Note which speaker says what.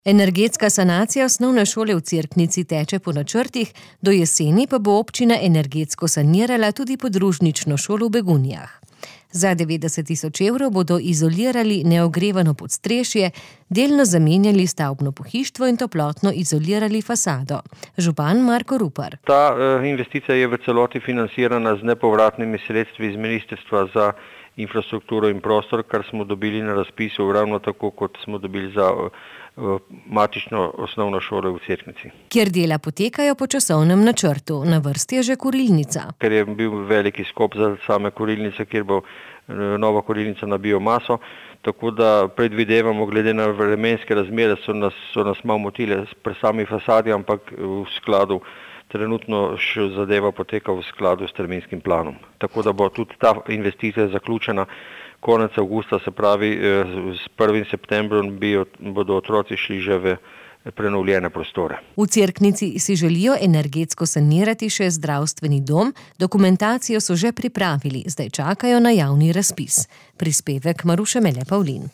Speaker 1: Energetska sanacija osnovne šole v Cerknici teče po načrtih, do jeseni pa bo občina energetsko sanirala tudi podružnično šolo v Begunjah. Za 90 tisoč evrov bodo izolirali neogrevano podstrešje, delno zamenjali stavbno pohištvo in toplotno izolirali fasado. Župan Marko Rupar.
Speaker 2: Ta investicija je v celoti financirana z nepovratnimi sredstvi iz Ministrstva za infrastrukturo in prostor, kar smo dobili na razpisu, ravno tako kot smo dobili za matično osnovno šolo v Cerknici.
Speaker 1: Kjer dela potekajo po časovnem načrtu, na vrsti je že kurilnica.
Speaker 2: Ker je bil veliki skop za same kurilnice, kjer bo nova kurilnica na biomaso, tako da predvidevamo, glede na vremenske razmere, so nas malo motile pri sami fasadi, ampak v skladu trenutno še zadeva poteka v skladu s terminskim planom. Tako da bo tudi ta investicija zaključena konec avgusta, se pravi s 1. septembrom bodo otroci šli že v prenovljene prostore.
Speaker 1: V Cerknici si želijo energetsko sanirati še zdravstveni dom, dokumentacijo so že pripravili, zdaj čakajo na javni razpis. Prispevek Maruše Mele Pavlin.